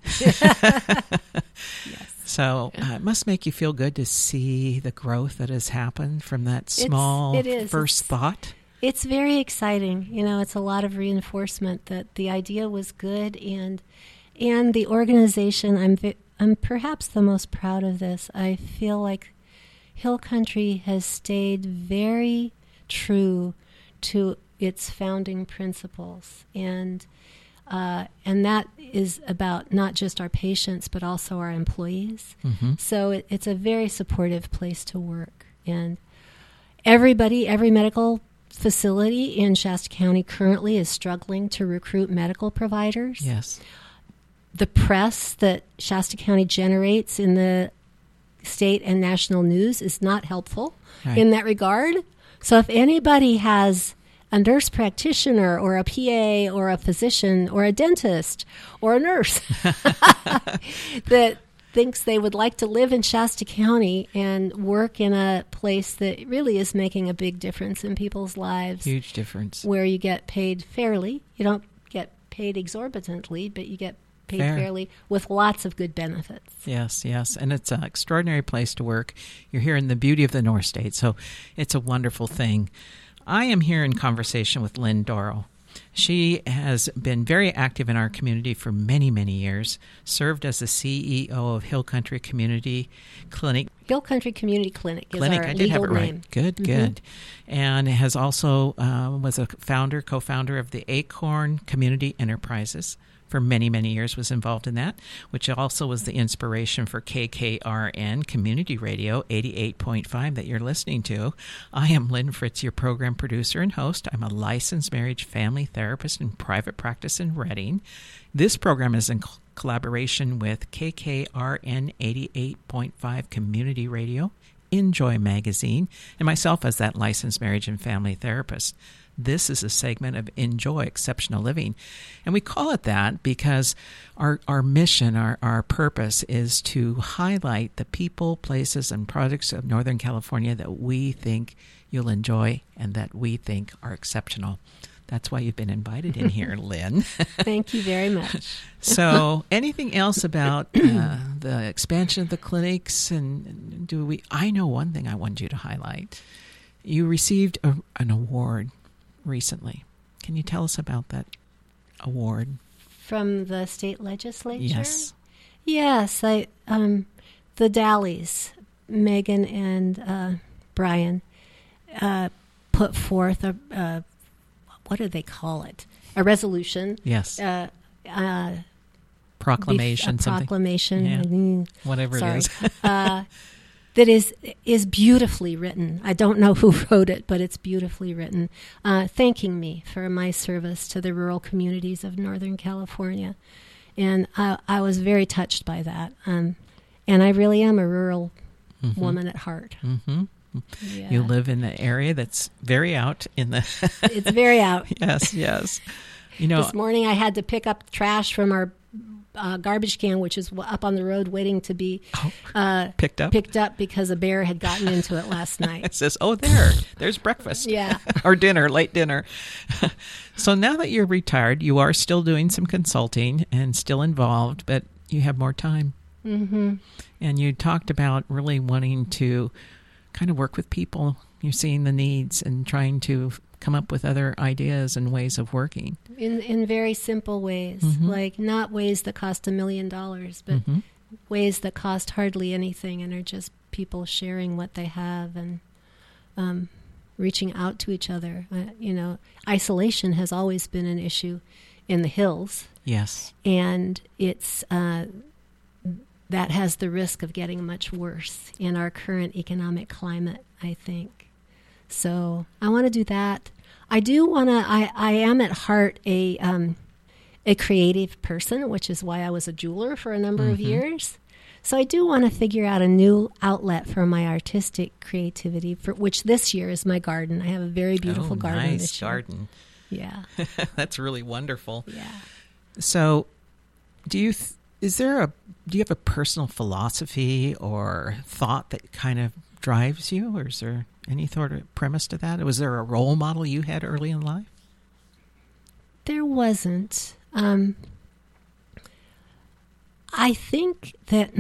B: Yes.
A: So it must make you feel good to see the growth that has happened from that small first thought.
B: It's very exciting. You know, it's a lot of reinforcement that the idea was good, and the organization, I'm perhaps the most proud of this. I feel like Hill Country has stayed very true to its founding principles, and that is about not just our patients but also our employees. Mm-hmm. So it's a very supportive place to work, and every medical facility in Shasta County currently is struggling to recruit medical providers.
A: Yes.
B: The press that Shasta County generates in the state and national news is not helpful in that regard. So if anybody has a nurse practitioner or a PA or a physician or a dentist or a nurse that thinks they would like to live in Shasta County and work in a place that really is making a big difference in people's lives.
A: Huge difference.
B: Where you get paid fairly. You don't get paid exorbitantly, but you get paid fairly with lots of good benefits.
A: Yes, yes. And it's an extraordinary place to work. You're here in the beauty of the North State, so it's a wonderful thing. I am here in conversation with Lynn Dorrell. She has been very active in our community for many, many years, served as the CEO of Hill Country Community Clinic.
B: Hill Country Community Clinic is our
A: I did have it
B: legal
A: right.
B: name.
A: Good. And has also was a co-founder of the Acorn Community Enterprises for many, many years, was involved in that, which also was the inspiration for KKRN Community Radio 88.5 that you're listening to. I am Lynn Fritz, your program producer and host. I'm a licensed marriage family therapist in private practice in Redding. This program is in collaboration with KKRN 88.5 Community Radio, Enjoy Magazine, and myself as that licensed marriage and family therapist. This is a segment of Enjoy Exceptional Living. And we call it that because our mission, our purpose is to highlight the people, places, and projects of Northern California that we think you'll enjoy and that we think are exceptional. That's why you've been invited in here, Lynn.
B: Thank you very much.
A: So anything else about the expansion of the clinics? And I know one thing I wanted you to highlight. You received an award recently. Can you tell us about that award?
B: From the state legislature?
A: Yes.
B: Yes. The Dallies, Megan and Brian, put forth what do they call it? A resolution.
A: Yes. Proclamation.
B: Proclamation.
A: Yeah. Whatever it is.
B: That is beautifully written. I don't know who wrote it, but it's beautifully written, thanking me for my service to the rural communities of Northern California. And I was very touched by that. And I really am a rural woman at heart.
A: Mm-hmm.
B: Yeah.
A: You live in an area that's very out in the...
B: It's very out.
A: Yes. You know,
B: this morning I had to pick up trash from our garbage can, which is up on the road waiting to be
A: picked up
B: because a bear had gotten into it last night.
A: It says, there's breakfast.
B: Yeah.
A: Or dinner, late dinner. So now that you're retired, you are still doing some consulting and still involved, but you have more time.
B: Mm-hmm.
A: And you talked about really wanting to kind of work with people. You're seeing the needs and trying to come up with other ideas and ways of working.
B: In very simple ways, like not ways that cost $1 million, but ways that cost hardly anything and are just people sharing what they have and reaching out to each other. Isolation has always been an issue in the hills.
A: Yes.
B: And it's that has the risk of getting much worse in our current economic climate, I think. So I want to do that. I do want to. I am at heart a creative person, which is why I was a jeweler for a number of years. So I do want to figure out a new outlet for my artistic creativity, for which this year is my garden. I have a very beautiful garden this year.
A: Garden.
B: Yeah,
A: that's really wonderful.
B: Yeah.
A: So, do you have a personal philosophy or thought that kind of drives you, or is there any sort of premise to that? Was there a role model you had early in life?
B: There wasn't. I think that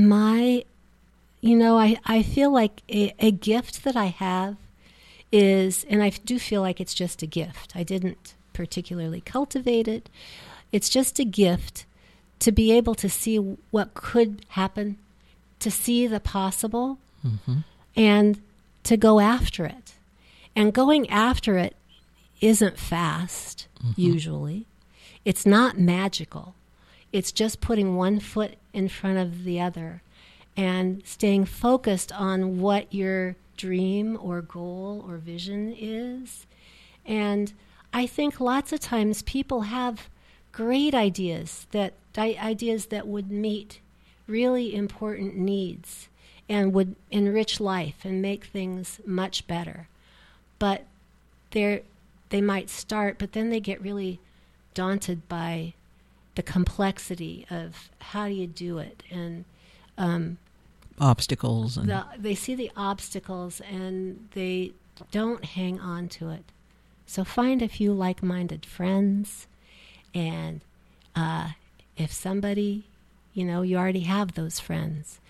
B: I feel like a gift that I have is, and I do feel like it's just a gift. I didn't particularly cultivate it. It's just a gift to be able to see what could happen, to see the possible, and to go after it. And going after it isn't fast, usually. It's not magical. It's just putting one foot in front of the other and staying focused on what your dream or goal or vision is. And I think lots of times people have great ideas that would meet really important needs and would enrich life and make things much better. But they might start, but then they get really daunted by the complexity of how do you do it, and
A: obstacles. And
B: they see the obstacles and they don't hang on to it. So find a few like-minded friends, and if somebody, you already have those friends,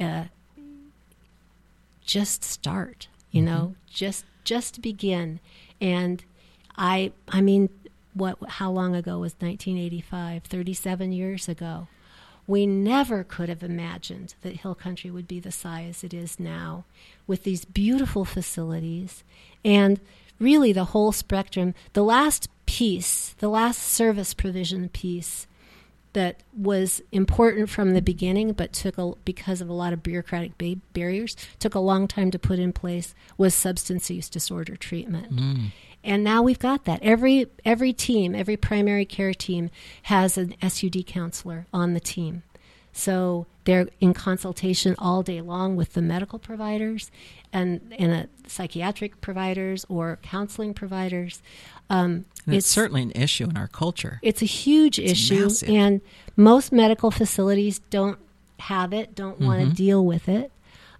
B: just start, just begin. And I mean, how long ago was 1985? 37 years ago. We never could have imagined that Hill Country would be the size it is now, with these beautiful facilities and really the whole spectrum. The last piece, the last service provision piece that was important from the beginning, but because of a lot of bureaucratic barriers, took a long time to put in place, was substance use disorder treatment. And now we've got that. Every team, every primary care team has an SUD counselor on the team. So they're in consultation all day long with the medical providers and psychiatric providers or counseling providers.
A: It's certainly an issue in our culture.
B: It's a huge issue,
A: massive.
B: And most medical facilities don't have it, don't want to deal with it.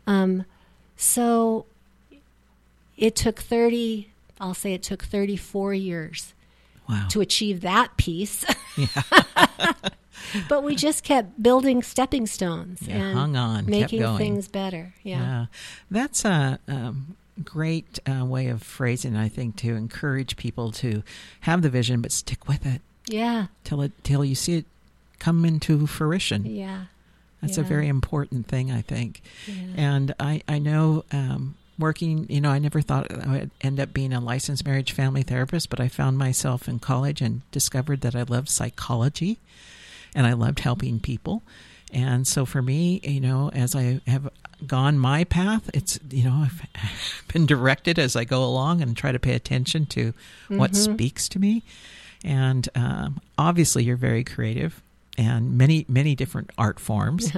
B: So it took 34 years to achieve that piece. But we just kept building stepping stones and
A: hung on,
B: making
A: kept going.
B: things better. Yeah.
A: That's a great way of phrasing, I think, to encourage people to have the vision, but stick with it.
B: Yeah.
A: Till you see it come into fruition.
B: Yeah.
A: That's a very important thing, I think.
B: Yeah.
A: And I know working, I never thought I would end up being a licensed marriage family therapist, but I found myself in college and discovered that I loved psychology and I loved helping people. And so for me, as I have gone my path, it's, I've been directed as I go along and try to pay attention to what speaks to me. And obviously you're very creative and many, many different art forms.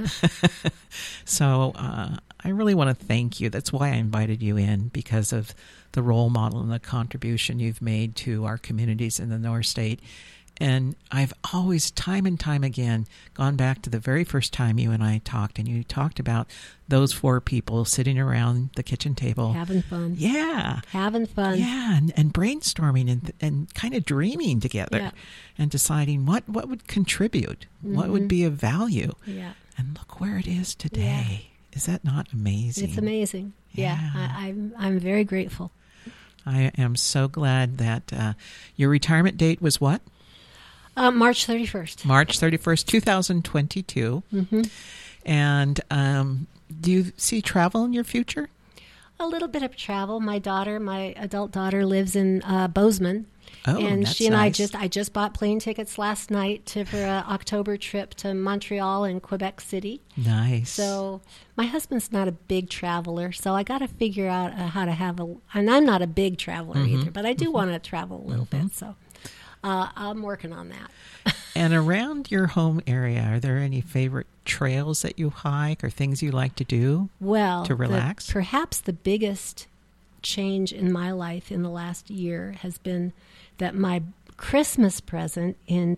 A: So I really want to thank you. That's why I invited you in, because of the role model and the contribution you've made to our communities in the North State. And I've always, time and time again, gone back to the very first time you and I talked, and you talked about those 4 people sitting around the kitchen table.
B: Having fun.
A: Yeah.
B: Having fun.
A: Yeah, and brainstorming and kind of dreaming together and deciding what would contribute, what would be of value.
B: Yeah.
A: And look where it is today. Yeah. Is that not amazing?
B: It's amazing. Yeah. I'm very grateful.
A: I am so glad that your retirement date was what?
B: March 31st.
A: March 31st, 2022. And do you see travel in your future?
B: A little bit of travel. My adult daughter, lives in Bozeman.
A: Oh,
B: and
A: that's
B: she and
A: nice.
B: I just bought plane tickets last night for an October trip to Montreal and Quebec City.
A: Nice.
B: So my husband's not a big traveler, so I got to figure out how to have and I'm not a big traveler either, but I do want to travel a little bit. So I'm working on that.
A: And around your home area, are there any favorite trails that you hike or things you like to do to relax?
B: Perhaps the biggest change in my life in the last year has been that my Christmas present in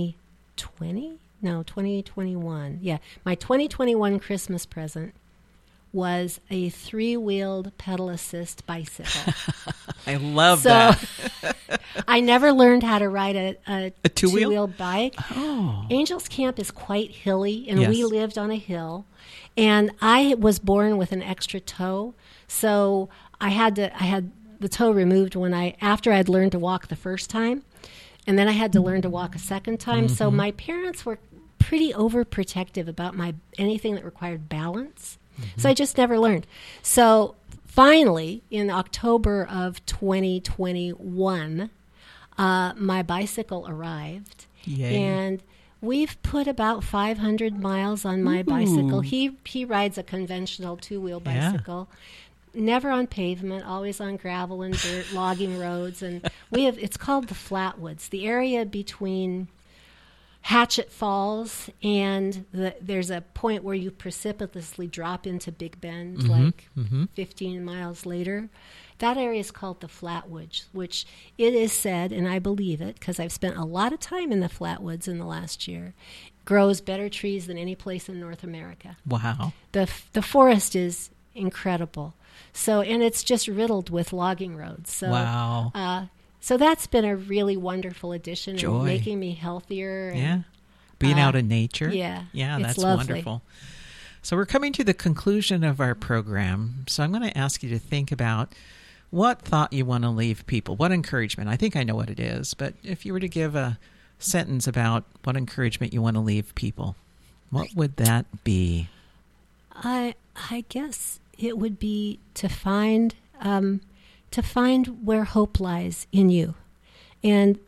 B: 2021. Yeah, my 2021 Christmas present was a 3-wheeled pedal assist bicycle.
A: I love that.
B: I never learned how to ride a two-wheel bike.
A: Oh.
B: Angels Camp is quite hilly, and we lived on a hill. And I was born with an extra toe, so I had the toe removed after I'd learned to walk the first time, and then I had to learn to walk a second time. So my parents were pretty overprotective about anything that required balance. So I just never learned. So finally, in October of 2021, my bicycle arrived.
A: Yay.
B: And we've put about 500 miles on my bicycle. He rides a conventional 2-wheel bicycle. Never on pavement, always on gravel and dirt, logging roads. And it's called the Flatwoods, the area between Hatchet Falls and there's a point where you precipitously drop into Big Bend, 15 miles later. That area is called the Flatwoods, which it is said, and I believe it because I've spent a lot of time in the Flatwoods in the last year, grows better trees than any place in North America.
A: Wow.
B: The forest is incredible. So, and it's just riddled with logging roads. So,
A: wow.
B: So that's been a really wonderful addition.
A: Joy.
B: And making me healthier. And,
A: being out in nature.
B: Yeah.
A: Yeah, that's
B: lovely.
A: wonderful. So we're coming to the conclusion of our program. So I'm going to ask you to think about what thought you want to leave people? What encouragement? I think I know what it is, but if you were to give a sentence about what encouragement you want to leave people, what would that be?
B: I guess it would be to find where hope lies in you. And,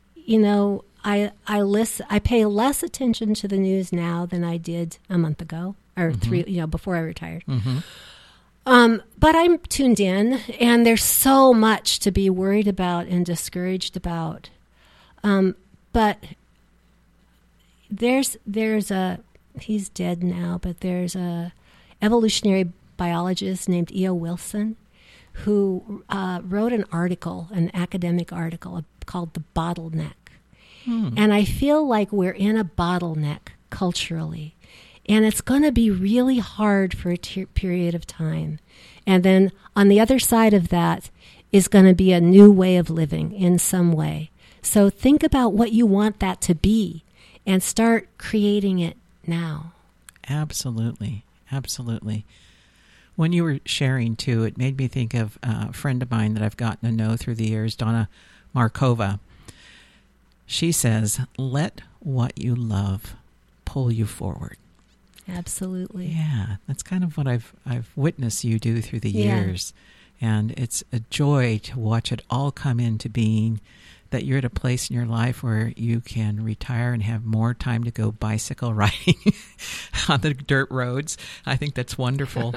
B: I pay less attention to the news now than I did a month ago or before I retired. But I'm tuned in, and there's so much to be worried about and discouraged about. But there's he's dead now, but there's a evolutionary biologist named E.O. Wilson who wrote an academic article called The Bottleneck. And I feel like we're in a bottleneck culturally. And it's going to be really hard for a period of time. And then on the other side of that is going to be a new way of living in some way. So think about what you want that to be and start creating it now.
A: Absolutely. Absolutely. When you were sharing, too, it made me think of a friend of mine that I've gotten to know through the years, Donna Markova. She says, let what you love pull you forward.
B: Absolutely.
A: Yeah, that's kind of what I've witnessed you do through the years. And it's a joy to watch it all come into being, that you're at a place in your life where you can retire and have more time to go bicycle riding on the dirt roads. I think that's wonderful.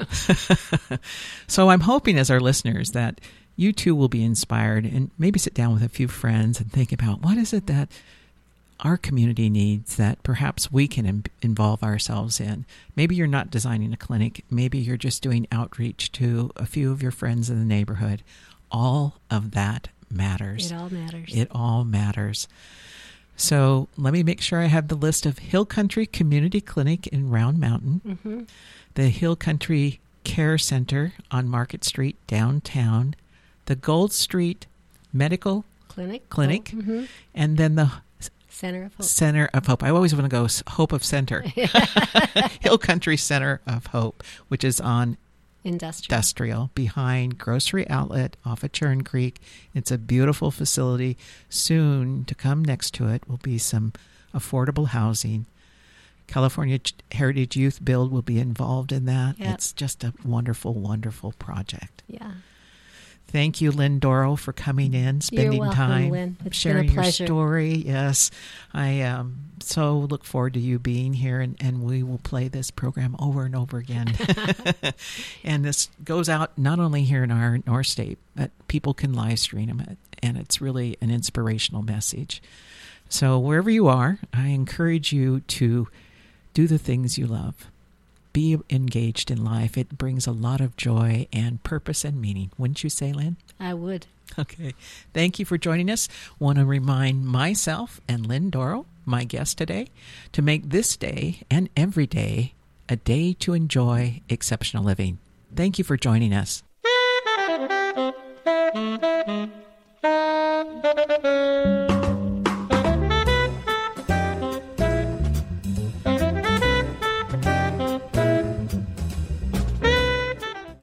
A: So I'm hoping as our listeners that you too will be inspired and maybe sit down with a few friends and think about what is it that our community needs that perhaps we can involve ourselves in. Maybe you're not designing a clinic. Maybe you're just doing outreach to a few of your friends in the neighborhood. All of that matters.
B: It all matters.
A: It all matters. So let me make sure I have the list of Hill Country Community Clinic in Round Mountain, the Hill Country Care Center on Market Street downtown, the Gold Street Medical Clinic, and then the Center of Hope. I always want to go Hope of Center. Hill Country Center of Hope, which is on Industrial behind Grocery Outlet off of Churn Creek. It's a beautiful facility. Soon to come next to it will be some affordable housing. California Heritage Youth Build will be involved in that. Yep. It's just a wonderful, wonderful project.
B: Yeah.
A: Thank you, Lynn Doro, for coming in, spending
B: You're welcome,
A: time,
B: Lynn. It's
A: sharing
B: been a
A: your
B: pleasure.
A: story. Yes, I so look forward to you being here, and we will play this program over and over again. And this goes out not only here in our North State, but people can live stream it, and it's really an inspirational message. So wherever you are, I encourage you to do the things you love. Be engaged in life. It brings a lot of joy and purpose and meaning. Wouldn't you say, Lynn?
B: I would.
A: Okay. Thank you for joining us. Want to remind myself and Lynn Doro, my guest today, to make this day and every day a day to enjoy exceptional living. Thank you for joining us.